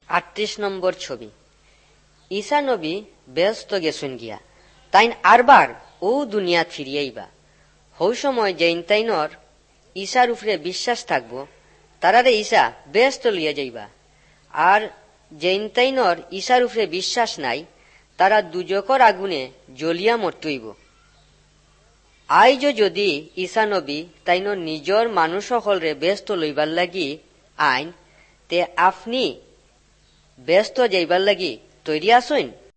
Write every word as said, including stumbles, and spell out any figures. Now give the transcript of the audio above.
আটত্রিশ নম্বর ছবি। ঈসা নবী ব্যস্ত গেছেন গিয়া, তাইন আরবার ও দুনিয়া ফিরিয়াইবা। হৌ সময় যেইন তাইনর ঈশার উপরে বিশ্বাস থাকবো, তারারে ঈশা ব্যস্ত লইয়া যাইবা। আর যেইন তাইনর ঈশার উপরে বিশ্বাস নাই, তারা দুজকর আগুনে জ্বলিয়া মরতইব। আইজ যদি ঈসা নবী তাইনর নিজর মানুষ সকলরে ব্যস্ত লইবার লাগি আইন, তে আপনি ব্যস্ত যাইবার লাগি তৈরি আসইন?